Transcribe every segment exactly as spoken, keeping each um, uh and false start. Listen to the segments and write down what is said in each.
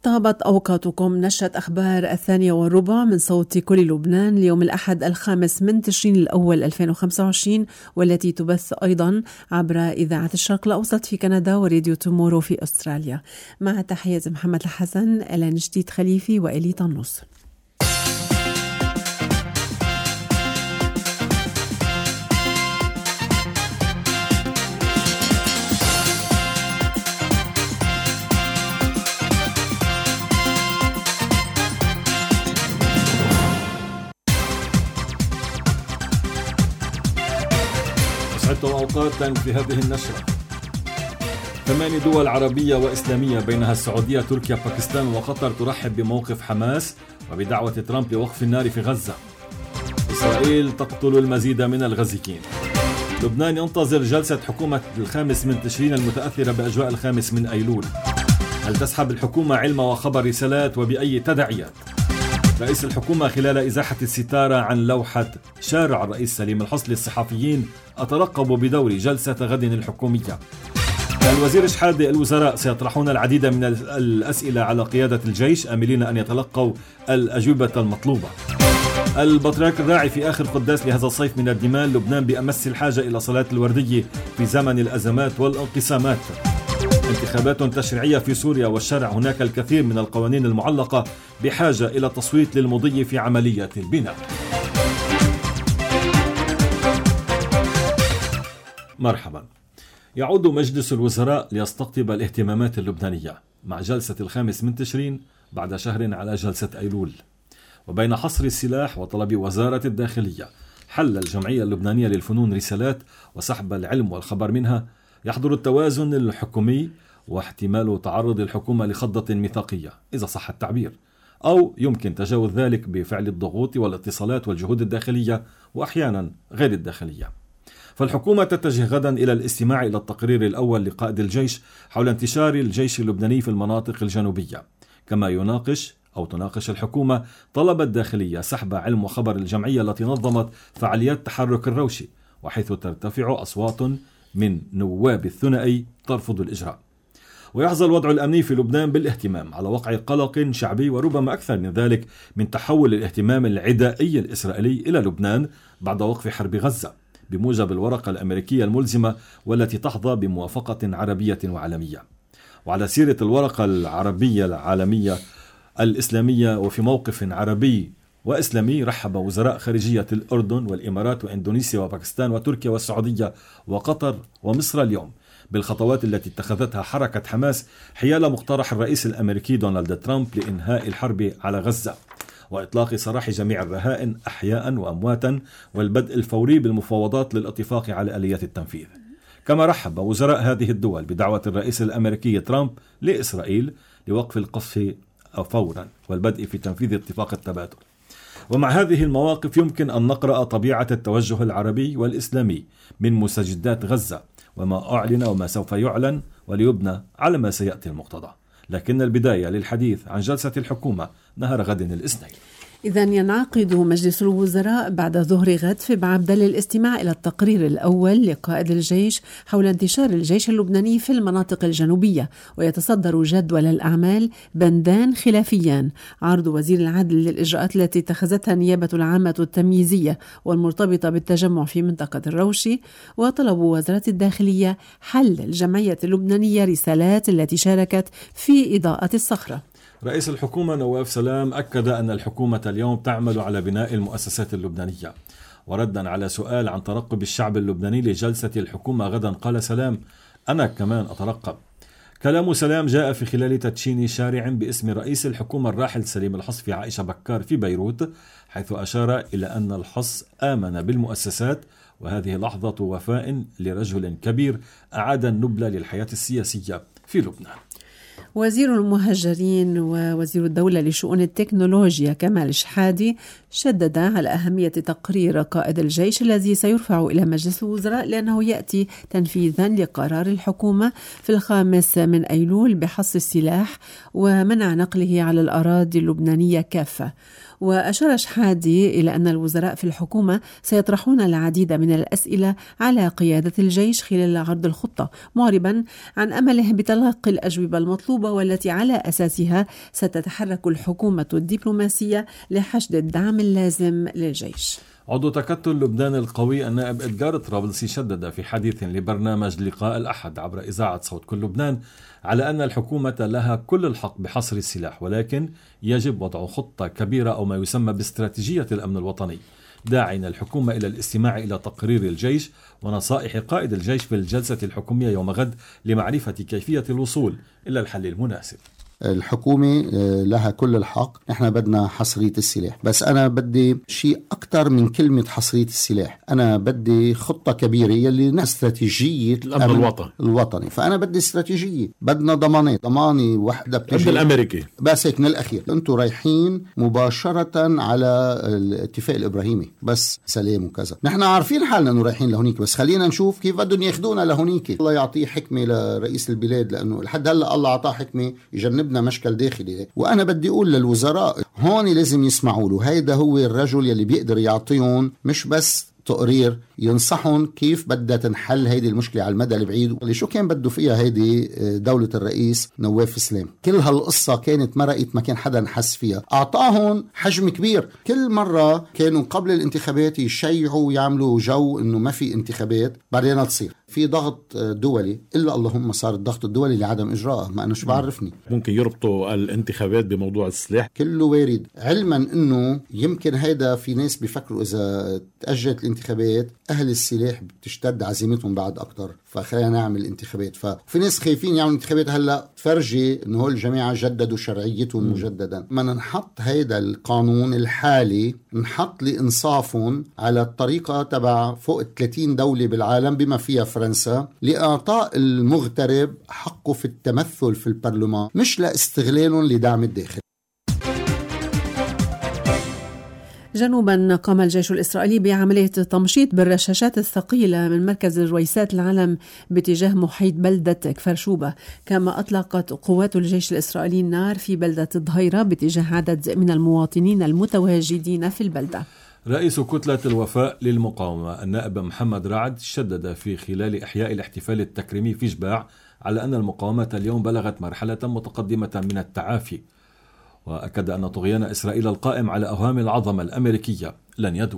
طابت أوقاتكم. نشرة أخبار الثانية والربع من صوت كل لبنان اليوم الأحد الخامس من تشرين الأول ألفين وخمسة وعشرين، والتي تبث أيضا عبر إذاعة الشرق الأوسط في كندا وراديو تومورو في أستراليا. مع تحية محمد الحسن، إلان جديد خليفي وإلي طنوس. أسعدتم أوقاتا في هذه النشرة. ثماني دول عربية وإسلامية بينها السعودية، تركيا، باكستان وقطر ترحب بموقف حماس وبدعوة ترامب لوقف النار في غزة. إسرائيل تقتل المزيد من الغزيين. لبنان ينتظر جلسة حكومة الخامس من تشرين المتأثرة بأجواء الخامس من أيلول. هل تسحب الحكومة علم وخبر رسالات وبأي تداعيات؟ رئيس الحكومة خلال إزاحة الستارة عن لوحة شارع الرئيس سليم الحصلي الصحفيين: أترقب بدور جلسة غد الحكومية. الوزير شحادة: الوزراء سيطرحون العديد من الأسئلة على قيادة الجيش آملين أن يتلقوا الأجوبة المطلوبة. البطريرك الراعي في آخر قداس لهذا الصيف من الدماء: لبنان بأمس الحاجة إلى صلاة الوردية في زمن الأزمات والانقسامات. انتخابات تشريعية في سوريا والشرع: هناك الكثير من القوانين المعلقة بحاجة إلى تصويت للمضي في عملية البناء. مرحبا. يعود مجلس الوزراء ليستقطب الاهتمامات اللبنانية مع جلسة الخامس من تشرين بعد شهر على جلسة أيلول. وبين حصر السلاح وطلب وزارة الداخلية حل الجمعية اللبنانية للفنون رسالات وسحب العلم والخبر منها، يحضر التوازن الحكومي واحتمال تعرض الحكومة لخضة ميثاقية إذا صح التعبير، أو يمكن تجاوز ذلك بفعل الضغوط والاتصالات والجهود الداخلية وأحيانا غير الداخلية. فالحكومة تتجه غدا إلى الاستماع إلى التقرير الأول لقائد الجيش حول انتشار الجيش اللبناني في المناطق الجنوبية، كما يناقش أو تناقش الحكومة طلب الداخلية سحب علم وخبر الجمعية التي نظمت فعاليات تحرك الروشي، وحيث ترتفع أصوات من نواب الثنائي ترفض الإجراء. ويحظى الوضع الأمني في لبنان بالاهتمام على وقع قلق شعبي وربما أكثر من ذلك من تحول الاهتمام العدائي الإسرائيلي إلى لبنان بعد وقف حرب غزة بموجب الورقة الأمريكية الملزمة والتي تحظى بموافقة عربية وعالمية. وعلى سيرة الورقة العربية العالمية الإسلامية، وفي موقف عربي وإسلامي، رحب وزراء خارجية الأردن والإمارات وإندونيسيا وباكستان وتركيا والسعودية وقطر ومصر اليوم بالخطوات التي اتخذتها حركة حماس حيال مقترح الرئيس الأمريكي دونالد ترامب لإنهاء الحرب على غزة وإطلاق سراح جميع الرهائن أحياء وأمواتا والبدء الفوري بالمفاوضات للاتفاق على آليات التنفيذ. كما رحب وزراء هذه الدول بدعوة الرئيس الأمريكي ترامب لإسرائيل لوقف القصف فورا والبدء في تنفيذ اتفاق التبادل. ومع هذه المواقف يمكن أن نقرأ طبيعة التوجه العربي والإسلامي من مستجدات غزة وما أعلن وما سوف يعلن وليبنى على ما سيأتي المقتضى. لكن البداية للحديث عن جلسة الحكومة نهار غد الاثنين. إذن ينعقد مجلس الوزراء بعد ظهر غد في بعبدة للاستماع إلى التقرير الأول لقائد الجيش حول انتشار الجيش اللبناني في المناطق الجنوبية، ويتصدر جدول الأعمال بندان خلافيان: عرض وزير العدل للإجراءات التي اتخذتها النيابة العامة التمييزية والمرتبطة بالتجمع في منطقة الروشي، وطلب وزارة الداخلية حل الجمعية اللبنانية رسالات التي شاركت في إضاءة الصخرة. رئيس الحكومة نواف سلام أكد أن الحكومة اليوم تعمل على بناء المؤسسات اللبنانية. وردا على سؤال عن ترقب الشعب اللبناني لجلسة الحكومة غدا قال سلام: أنا كمان أترقب. كلام سلام جاء في خلال تدشين شارع باسم رئيس الحكومة الراحل سليم الحص في عائشة بكار في بيروت، حيث أشار إلى أن الحص آمن بالمؤسسات وهذه لحظة وفاء لرجل كبير أعاد النبل للحياة السياسية في لبنان. وزير المهاجرين ووزير الدولة لشؤون التكنولوجيا كمال شحادي شدد على أهمية تقرير قائد الجيش الذي سيرفع إلى مجلس الوزراء لأنه يأتي تنفيذا لقرار الحكومة في الخامس من أيلول بحصر السلاح ومنع نقله على الأراضي اللبنانية كافة. وأشار شحادي إلى أن الوزراء في الحكومة سيطرحون العديد من الأسئلة على قيادة الجيش خلال عرض الخطة، معربا عن أمله بتلقي الأجوبة المطلوبة والتي على أساسها ستتحرك الحكومة الدبلوماسية لحشد الدعم اللازم للجيش. عضو تكتل لبنان القوي النائب إدغار طرابلسي شدد في حديث لبرنامج لقاء الأحد عبر إذاعة صوت كل لبنان على أن الحكومة لها كل الحق بحصر السلاح، ولكن يجب وضع خطة كبيرة أو ما يسمى باستراتيجية الأمن الوطني، داعين الحكومة إلى الاستماع إلى تقرير الجيش ونصائح قائد الجيش في الجلسة الحكومية يوم غد لمعرفة كيفية الوصول إلى الحل المناسب. الحكومة لها كل الحق، نحن بدنا حصرية السلاح، بس أنا بدي شيء أكتر من كلمة حصرية السلاح، أنا بدي خطة كبيرة يلي استراتيجية الأمن الوطني. الوطني فأنا بدي استراتيجية، بدنا ضمانات، ضماني وحدة بتجي الأمريكي بس هيك من الأخير أنتوا رايحين مباشرة على الاتفاق الإبراهيمي بس سلام وكذا، نحن عارفين حالنا أنه رايحين لهونيك، بس خلينا نشوف كيف بدهم ياخدونا لهونيك. الله يعطيه حكمة لرئيس البلاد، لأنه لحد هلأ الله عطاه حكمة يجنب بدنا مشكل داخلي. وأنا بدي أقول للوزراء هون لازم يسمعوا له، هيدا هو الرجل يلي بيقدر يعطيهم مش بس تقرير، ينصحهم كيف بدها تنحل هيدي المشكلة على المدى البعيد. اللي شو كان بده فيها هيدي دولة الرئيس نواف سلام، كل هالقصة كانت مرقت ما كان حدا حس فيها، أعطاهم حجم كبير. كل مرة كانوا قبل الانتخابات يشيعوا ويعملوا جو إنه ما في انتخابات، بعدين تصير في ضغط دولي، إلا اللهم صار الضغط الدولي لعدم إجراءه. ما أنا شو بعرفني، ممكن يربطوا الانتخابات بموضوع السلاح، كله وارد، علما إنه يمكن هيدا في ناس بيفكروا إذا تأجلت الانتخابات أهل السلاح بتشتد عزيمتهم بعد أكتر، فخلينا نعمل انتخابات. ففي ناس خايفين يعملوا انتخابات هلأ تفرجي إنه هول الجماعة جددوا شرعيتهم مجددا. ما نحط هيدا القانون الحالي، نحط لإنصافهم على الطريقة تبع فوق ثلاثين دولة بالعالم بما فيها فرنسا، لإعطاء المغترب حقه في التمثل في البرلمان، مش لاستغلالهم لدعم الداخل. جنوبا قام الجيش الإسرائيلي بعملية تمشيط بالرشاشات الثقيلة من مركز رويسات العلم باتجاه محيط بلدة كفر شوبة، كما أطلقت قوات الجيش الإسرائيلي النار في بلدة الظهيرة باتجاه عدد من المواطنين المتواجدين في البلدة. رئيس كتلة الوفاء للمقاومة النائب محمد رعد شدد في خلال إحياء الاحتفال التكريمي في جباع على أن المقاومة اليوم بلغت مرحلة متقدمة من التعافي، وأكد أن طغيان إسرائيل القائم على أوهام العظمة الأمريكية لن يدوم.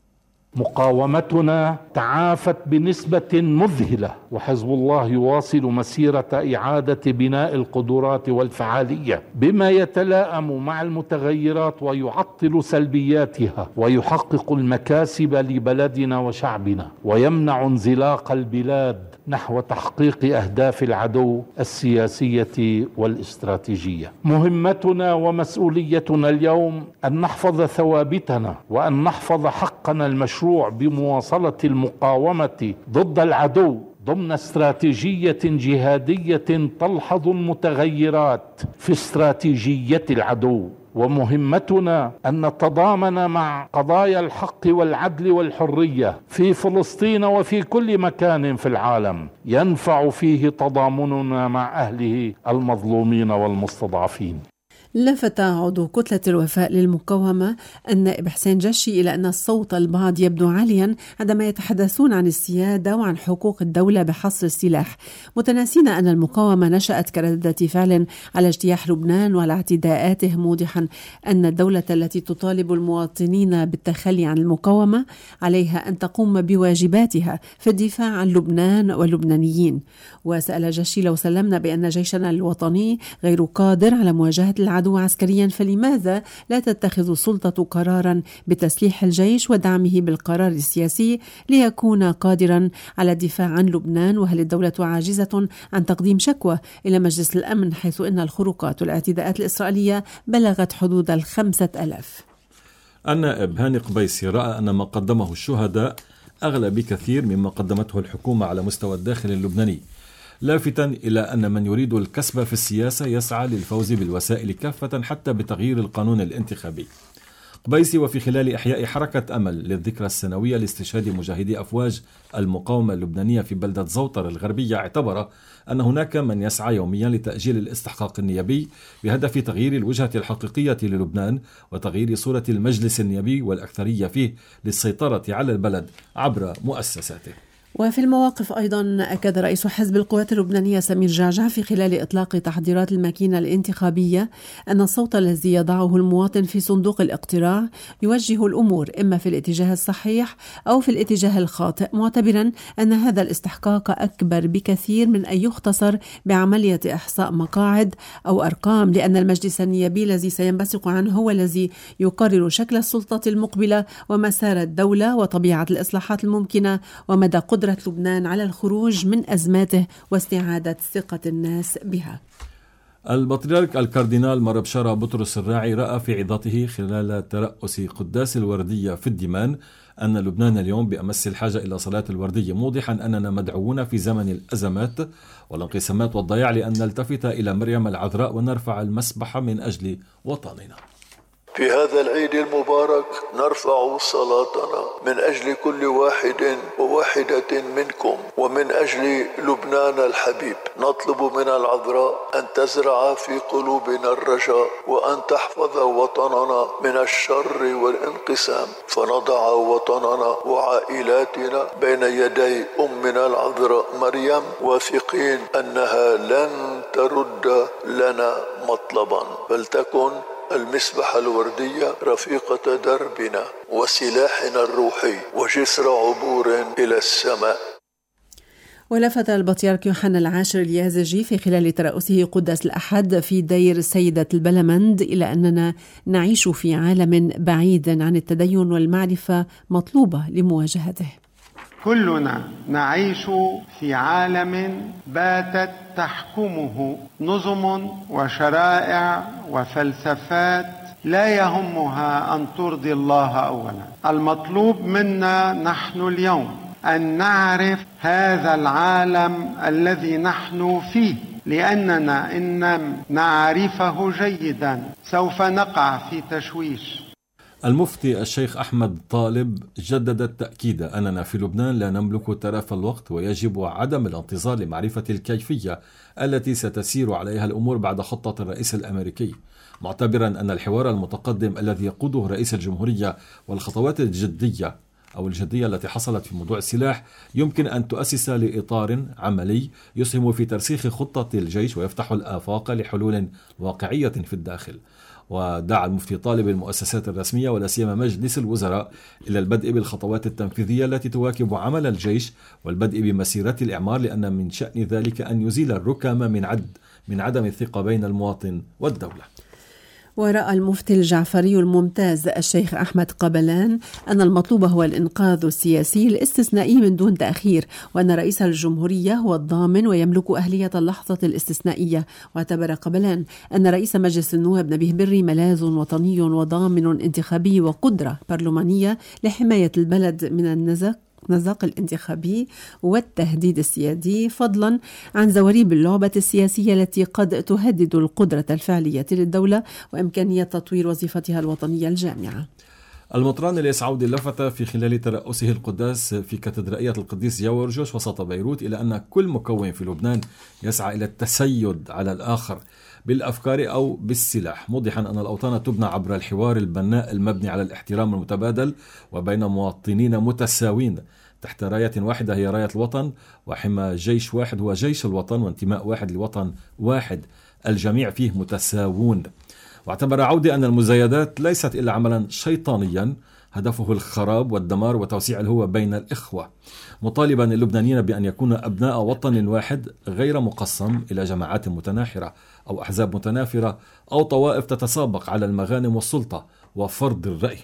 مقاومتنا تعافت بنسبة مذهلة، وحزب الله يواصل مسيرة إعادة بناء القدرات والفعالية بما يتلائم مع المتغيرات ويعطل سلبياتها، ويحقق المكاسب لبلدنا وشعبنا، ويمنع انزلاق البلاد نحو تحقيق أهداف العدو السياسية والاستراتيجية. مهمتنا ومسؤوليتنا اليوم أن نحفظ ثوابتنا، وأن نحفظ حقنا المشروع بمواصلة المقاومة ضد العدو ضمن استراتيجية جهادية تلحظ المتغيرات في استراتيجية العدو. ومهمتنا أن نتضامن مع قضايا الحق والعدل والحرية في فلسطين وفي كل مكان في العالم ينفع فيه تضامننا مع أهله المظلومين والمستضعفين. لفت عضو كتلة الوفاء للمقاومة النائب حسين جشي إلى أن الصوت البعض يبدو عاليا عندما يتحدثون عن السيادة وعن حقوق الدولة بحصر السلاح، متناسين أن المقاومة نشأت كردة فعل على اجتياح لبنان وعلى اعتداءاته، موضحا أن الدولة التي تطالب المواطنين بالتخلي عن المقاومة عليها أن تقوم بواجباتها في الدفاع عن لبنان واللبنانيين. وسأل جشي: لو سلمنا بأن جيشنا الوطني غير قادر على مواجهة العدو عسكريا، فلماذا لا تتخذ السلطة قرارا بتسليح الجيش ودعمه بالقرار السياسي ليكون قادرا على الدفاع عن لبنان؟ وهل الدولة عاجزة عن تقديم شكوى إلى مجلس الأمن، حيث أن الخروقات والاعتداءات الإسرائيلية بلغت حدود الخمسة ألاف؟ النائب هاني قبيسي رأى أن ما قدمه الشهداء أغلى بكثير مما قدمته الحكومة على مستوى الداخل اللبناني، لافتا إلى أن من يريد الكسب في السياسة يسعى للفوز بالوسائل كافة حتى بتغيير القانون الانتخابي. قبيسي وفي خلال إحياء حركة أمل للذكرى السنوية لاستشهاد مجاهدي أفواج المقاومة اللبنانية في بلدة زوطر الغربية، اعتبر أن هناك من يسعى يوميا لتأجيل الاستحقاق النيابي بهدف تغيير الوجهة الحقيقية للبنان وتغيير صورة المجلس النيابي والأكثرية فيه للسيطرة على البلد عبر مؤسساته. وفي المواقف أيضا أكد رئيس حزب القوات اللبنانية سمير جعجع في خلال إطلاق تحضيرات الماكينة الانتخابية أن الصوت الذي يضعه المواطن في صندوق الاقتراع يوجه الأمور إما في الاتجاه الصحيح أو في الاتجاه الخاطئ، معتبرا أن هذا الاستحقاق أكبر بكثير من أن يختصر بعملية إحصاء مقاعد أو أرقام، لأن المجلس النيابي الذي سينبثق عنه هو الذي يقرر شكل السلطة المقبلة ومسار الدولة وطبيعة الإصلاحات الممكنة ومدى قدرة لبنان على الخروج من أزماته واستعادة ثقة الناس بها. البطريرك الكاردينال مربشارة بطرس الراعي رأى في عظته خلال ترأس قداس الوردية في الديمان أن لبنان اليوم بأمس الحاجة إلى صلاة الوردية، موضحا أننا مدعوون في زمن الأزمات والانقسامات والضياع لأن نلتفت إلى مريم العذراء ونرفع المسبح من أجل وطننا. في هذا العيد المبارك نرفع صلاتنا من أجل كل واحد وواحدة منكم ومن أجل لبنان الحبيب. نطلب من العذراء أن تزرع في قلوبنا الرجاء وأن تحفظ وطننا من الشر والانقسام، فنضع وطننا وعائلاتنا بين يدي أمنا العذراء مريم واثقين أنها لن ترد لنا مطلبا. فلتكن المسبحة الوردية رفيقة دربنا وسلاحنا الروحي وجسر عبور إلى السماء. ولفت البطريرك يوحنا العاشر اليازجي في خلال ترأسه قداس الأحد في دير سيدة البلمند إلى أننا نعيش في عالم بعيد عن التدين والمعرفة مطلوبة لمواجهته. كلنا نعيش في عالم باتت تحكمه نظم وشرائع وفلسفات لا يهمها أن ترضي الله أولا. المطلوب منا نحن اليوم أن نعرف هذا العالم الذي نحن فيه، لأننا إن لم نعرفه جيدا سوف نقع في تشويش. المفتي الشيخ أحمد طالب جدد التأكيد أننا في لبنان لا نملك تراف الوقت ويجب عدم الانتظار لمعرفة الكيفية التي ستسير عليها الأمور بعد خطة الرئيس الأمريكي، معتبرا أن الحوار المتقدم الذي يقوده رئيس الجمهورية والخطوات الجدية أو الجدية التي حصلت في موضوع السلاح يمكن أن تؤسس لإطار عملي يسهم في ترسيخ خطة الجيش ويفتح الآفاق لحلول واقعية في الداخل. ودعا المفتي طالب المؤسسات الرسمية ولا سيما مجلس الوزراء إلى البدء بالخطوات التنفيذية التي تواكب عمل الجيش والبدء بمسيرة الإعمار، لأن من شأن ذلك أن يزيل الركام من عد من عدم الثقة بين المواطن والدولة. ورأى المفتي الجعفري الممتاز الشيخ أحمد قبلان أن المطلوب هو الإنقاذ السياسي الاستثنائي من دون تأخير، وأن رئيس الجمهورية هو الضامن ويملك أهلية اللحظة الاستثنائية. واعتبر قبلان أن رئيس مجلس النواب نبيه بري ملاذ وطني وضامن انتخابي وقدرة برلمانية لحماية البلد من النزق نزاق الانتخابي والتهديد السيادي، فضلا عن زواريب اللعبة السياسية التي قد تهدد القدرة الفعلية للدولة وإمكانية تطوير وظيفتها الوطنية الجامعة. المطران اليسعودي لفت في خلال ترأسه القداس في كاتدرائية القديس جورجوس وسط بيروت إلى أن كل مكون في لبنان يسعى إلى التسيد على الآخر بالأفكار أو بالسلاح، موضحا أن الأوطان تبنى عبر الحوار البناء المبني على الاحترام المتبادل وبين مواطنين متساوين تحت راية واحدة هي راية الوطن، وحمى جيش واحد هو جيش الوطن، وانتماء واحد لوطن واحد الجميع فيه متساوون. واعتبر عودة أن المزايدات ليست إلا عملا شيطانيا هدفه الخراب والدمار وتوسيع الهوة بين الإخوة، مطالبا اللبنانيين بأن يكونوا أبناء وطن واحد غير مقسم إلى جماعات متناحرة أو أحزاب متنافرة أو طوائف تتسابق على المغانم والسلطة وفرض الرأي.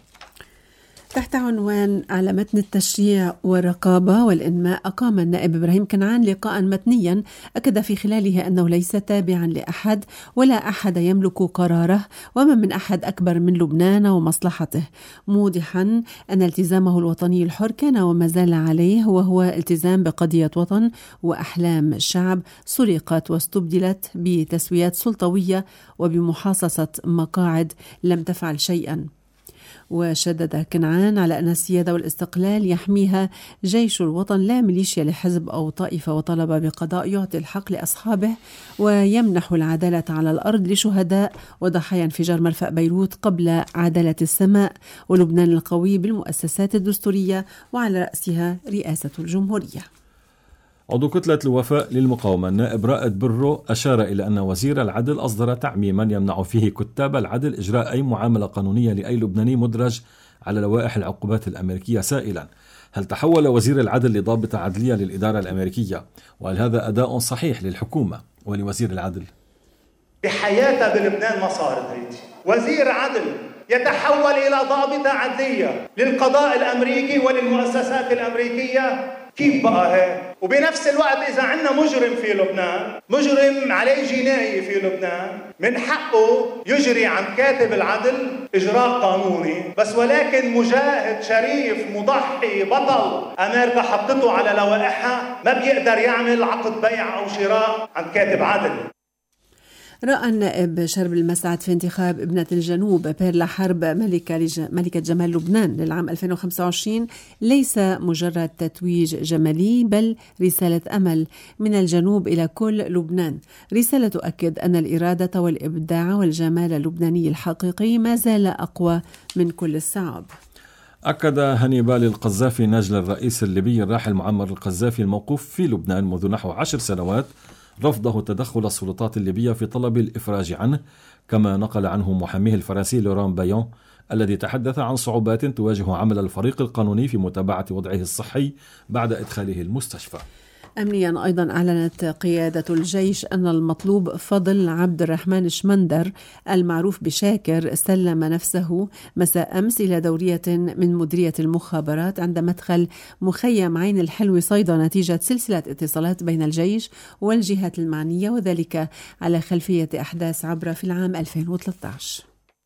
تحت عنوان على متن التشريع والرقابة والإنماء، أقام النائب إبراهيم كنعان لقاء متنيا أكد في خلاله أنه ليس تابعا لأحد ولا أحد يملك قراره وما من أحد أكبر من لبنان ومصلحته، موضحا أن التزامه الوطني الحر كان وما زال عليه وهو التزام بقضية وطن وأحلام الشعب سرقت واستبدلت بتسويات سلطوية وبمحاصصة مقاعد لم تفعل شيئا. وشدد كنعان على أن السيادة والاستقلال يحميها جيش الوطن لا ميليشيا لحزب أو طائفة، وطلب بقضاء يعطي الحق لأصحابه ويمنح العدالة على الأرض لشهداء وضحايا انفجار مرفأ بيروت قبل عدالة السماء، ولبنان القوي بالمؤسسات الدستورية وعلى رأسها رئاسة الجمهورية. عضو كتلة الوفاء للمقاومة النائب رائد برو أشار إلى أن وزير العدل أصدر تعميما يمنع فيه كتاب العدل إجراء أي معاملة قانونية لأي لبناني مدرج على لوائح العقوبات الأمريكية، سائلا: هل تحول وزير العدل لضابطة عدلية للإدارة الأمريكية؟ وهل هذا أداء صحيح للحكومة ولوزير العدل؟ بحياتها بلبنان ما صارت هيك. وزير عدل يتحول إلى ضابطة عدلية للقضاء الأمريكي وللمؤسسات الأمريكية، كيف بقى هيك؟ وبنفس الوقت إذا عندنا مجرم في لبنان، مجرم عليه جناية في لبنان، من حقه يجري عن كاتب العدل إجراء قانوني، بس ولكن مجاهد شريف مضحي بطل أمريكا حطته على لوائحها ما بيقدر يعمل عقد بيع أو شراء عن كاتب عدل. رأى النائب شرب المسعد في انتخاب ابنة الجنوب بيرلا حرب ملكة, لج... ملكة جمال لبنان للعام ألفين وخمسة وعشرين ليس مجرد تتويج جمالي، بل رسالة أمل من الجنوب إلى كل لبنان، رسالة تؤكد أن الإرادة والإبداع والجمال اللبناني الحقيقي ما زال أقوى من كل الصعاب. أكد هانيبال القذافي نجل الرئيس الليبي الراحل معمر القذافي الموقوف في لبنان منذ نحو عشر سنوات رفضه تدخل السلطات الليبية في طلب الإفراج عنه، كما نقل عنه محاميه الفرنسي لوران بايون الذي تحدث عن صعوبات تواجه عمل الفريق القانوني في متابعة وضعه الصحي بعد إدخاله المستشفى. أمنيا أيضا أعلنت قيادة الجيش أن المطلوب فضل عبد الرحمن شمندر المعروف بشاكر سلم نفسه مساء أمس إلى دورية من مديرية المخابرات عند مدخل مخيم عين الحلو صيدا نتيجة سلسلة اتصالات بين الجيش والجهات المعنية، وذلك على خلفية أحداث عبرة في العام ألفين وثلاثة عشر.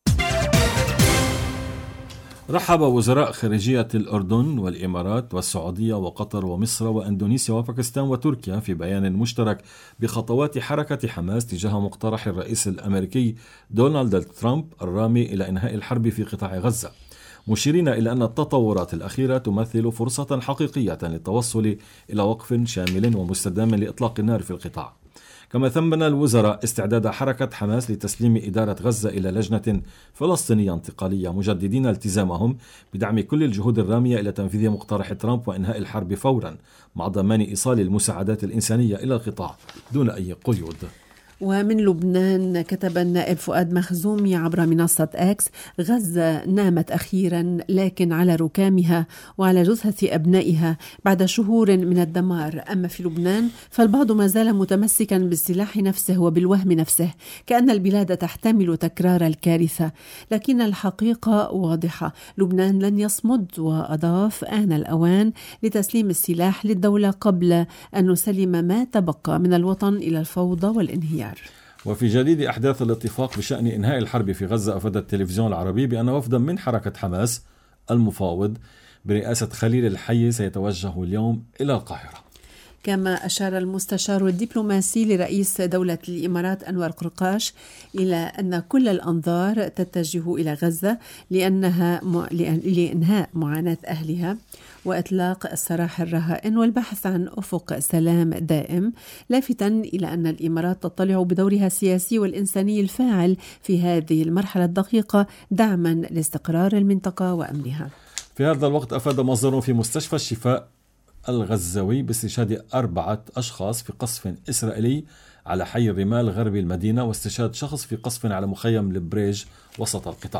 رحب وزراء خارجية الأردن والإمارات والسعودية وقطر ومصر وأندونيسيا وباكستان وتركيا في بيان مشترك بخطوات حركة حماس تجاه مقترح الرئيس الأمريكي دونالد ترامب الرامي إلى إنهاء الحرب في قطاع غزة، مشيرين إلى أن التطورات الأخيرة تمثل فرصة حقيقية للتوصل إلى وقف شامل ومستدام لإطلاق النار في القطاع. كما ثمن الوزراء استعداد حركة حماس لتسليم إدارة غزة إلى لجنة فلسطينية انتقالية، مجددين التزامهم بدعم كل الجهود الرامية إلى تنفيذ مقترح ترامب وإنهاء الحرب فورا، مع ضمان إيصال المساعدات الإنسانية إلى القطاع دون أي قيود. ومن لبنان كتب النائب فؤاد مخزومي عبر منصة أكس: غزة نامت أخيرا لكن على ركامها وعلى جثث أبنائها بعد شهور من الدمار. أما في لبنان فالبعض ما زال متمسكا بالسلاح نفسه وبالوهم نفسه، كأن البلاد تحتمل تكرار الكارثة، لكن الحقيقة واضحة: لبنان لن يصمد. وأضاف: آن الأوان لتسليم السلاح للدولة قبل أن نسلم ما تبقى من الوطن إلى الفوضى والانهيار. وفي جديد أحداث الاتفاق بشأن إنهاء الحرب في غزة، أفاد التلفزيون العربي بأن وفدا من حركة حماس المفاوض برئاسة خليل الحي سيتوجه اليوم إلى القاهرة. كما أشار المستشار الدبلوماسي لرئيس دولة الإمارات أنور قرقاش إلى أن كل الأنظار تتجه إلى غزة لأنها م... لإنهاء معاناة أهلها وإطلاق السراح الرهائن والبحث عن أفق سلام دائم، لافتا إلى أن الإمارات تطلع بدورها السياسي والإنساني الفاعل في هذه المرحلة الدقيقة دعما لاستقرار المنطقة وأمنها. في هذا الوقت أفاد مصدر في مستشفى الشفاء الغزاوي باستشهاد أربعة أشخاص في قصف إسرائيلي على حي الرمال غربي المدينة، واستشهاد شخص في قصف على مخيم البريج وسط القطاع.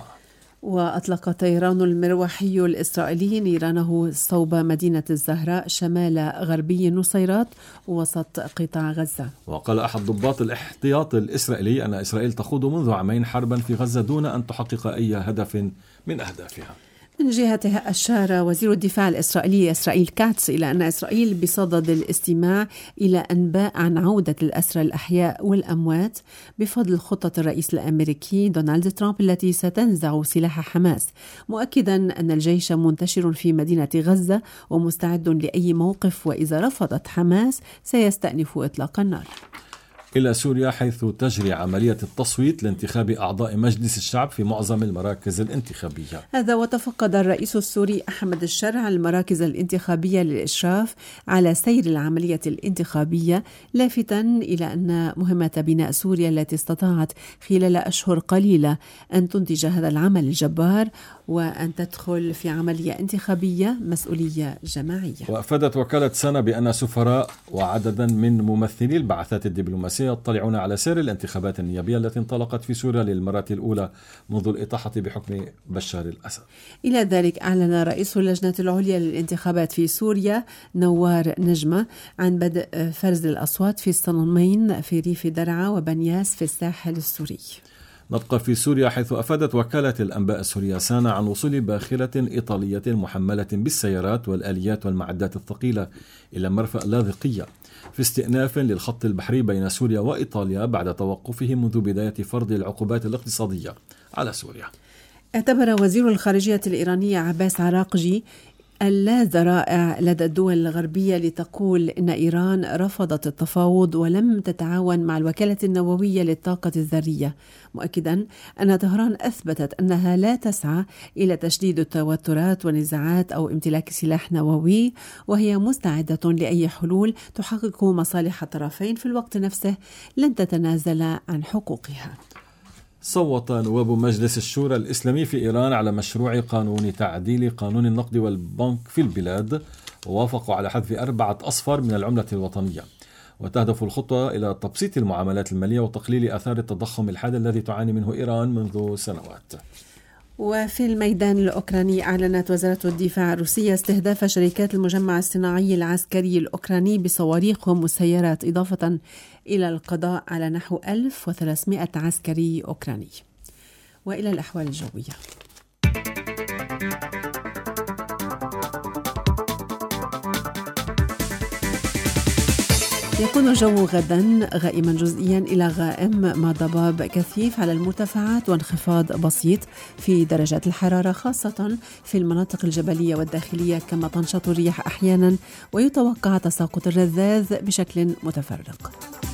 وأطلق الطيران المروحي الإسرائيلي نيرانه صوب مدينة الزهراء شمال غربي النصيرات وسط قطاع غزة. وقال أحد ضباط الاحتياط الإسرائيلي أن إسرائيل تخوض منذ عامين حربا في غزة دون أن تحقق أي هدف من أهدافها. من جهته أشار وزير الدفاع الإسرائيلي إسرائيل كاتس إلى أن إسرائيل بصدد الاستماع إلى أنباء عن عودة الأسرى الأحياء والأموات بفضل خطة الرئيس الأمريكي دونالد ترامب التي ستنزع سلاح حماس، مؤكدا أن الجيش منتشر في مدينة غزة ومستعد لأي موقف، وإذا رفضت حماس سيستأنف إطلاق النار. إلى سوريا حيث تجري عملية التصويت لانتخاب أعضاء مجلس الشعب في معظم المراكز الانتخابية. هذا وتفقد الرئيس السوري أحمد الشرع المراكز الانتخابية للإشراف على سير العملية الانتخابية، لافتا إلى أن مهمة بناء سوريا التي استطاعت خلال أشهر قليلة أن تنتج هذا العمل الجبار وأن تدخل في عملية انتخابية مسؤولية جماعية. وأفادت وكالة سانا بأن سفراء وعددا من ممثلي البعثات الدبلوماسية يطلعون على سير الانتخابات النيابية التي انطلقت في سوريا للمرة الأولى منذ الإطاحة بحكم بشار الأسد. إلى ذلك أعلن رئيس اللجنة العليا للانتخابات في سوريا نوار نجمة عن بدء فرز الأصوات في الصنمين في ريف درعا وبنياس في الساحل السوري. نبقى في سوريا حيث أفادت وكالة الأنباء السورية سانا عن وصول باخرة إيطالية محملة بالسيارات والآليات والمعدات الثقيلة إلى مرفأ لاذقية في استئناف للخط البحري بين سوريا وإيطاليا بعد توقفه منذ بداية فرض العقوبات الاقتصادية على سوريا. اعتبر وزير الخارجية الإيرانية عباس عراقجي اللا ذرائع لدى الدول الغربية لتقول إن إيران رفضت التفاوض ولم تتعاون مع الوكالة النووية للطاقة الذرية، مؤكدا أن طهران أثبتت أنها لا تسعى إلى تشديد التوترات والنزاعات أو امتلاك سلاح نووي، وهي مستعدة لأي حلول تحقق مصالح الطرفين في الوقت نفسه لن تتنازل عن حقوقها. صوت نواب مجلس الشورى الإسلامي في إيران على مشروع قانون تعديل قانون النقد والبنك في البلاد، ووافقوا على حذف أربعة أصفار من العملة الوطنية، وتهدف الخطوة إلى تبسيط المعاملات المالية وتقليل آثار التضخم الحاد الذي تعاني منه إيران منذ سنوات. وفي الميدان الأوكراني أعلنت وزارة الدفاع الروسية استهداف شركات المجمع الصناعي العسكري الأوكراني بصواريخ ومسيرات، إضافة إلى القضاء على نحو ألف وثلاثمائة عسكري أوكراني. وإلى الأحوال الجوية. يكون الجو غدا غائما جزئيا إلى غائم مع ضباب كثيف على المرتفعات وانخفاض بسيط في درجات الحرارة خاصة في المناطق الجبلية والداخلية، كما تنشط الرياح أحيانا ويتوقع تساقط الرذاذ بشكل متفرق.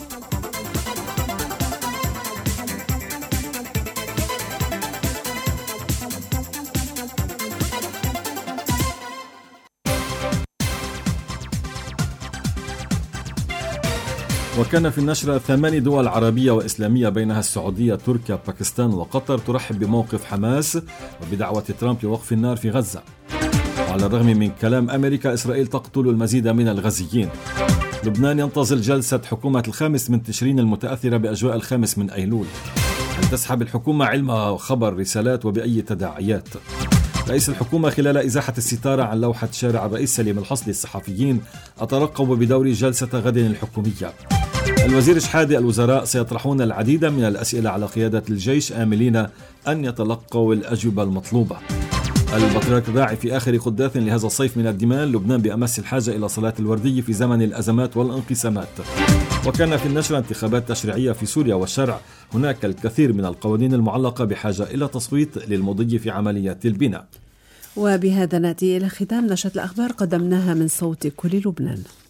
وكان في النشرة ثمان دول عربية وإسلامية بينها السعودية، تركيا، باكستان وقطر ترحب بموقف حماس وبدعوة ترامب لوقف النار في غزة. وعلى الرغم من كلام أمريكا، إسرائيل تقتل المزيد من الغزيين. لبنان ينتظر جلسة حكومة الخامس من تشرين المتأثرة بأجواء الخامس من أيلول. هل تسحب الحكومة علمها خبر رسالات وبأي تداعيات؟ رئيس الحكومة خلال إزاحة الستارة عن لوحة شارع الرئيس سليم الحصلي الصحفيين: أترقب بدور جلسة غد الحكومية. الوزير شحادة: الوزراء سيطرحون العديد من الأسئلة على قيادة الجيش آملين أن يتلقوا الأجوبة المطلوبة. البطريرك داعي في آخر قداث لهذا الصيف من الدماء: لبنان بأمس الحاجة إلى صلاة الوردي في زمن الأزمات والانقسامات. وكان في النشرة انتخابات تشريعية في سوريا والشرع، هناك الكثير من القوانين المعلقة بحاجة إلى تصويت للمضي في عملية البناء. وبهذا نأتي إلى ختام نشرة الأخبار قدمناها من صوت كل لبنان.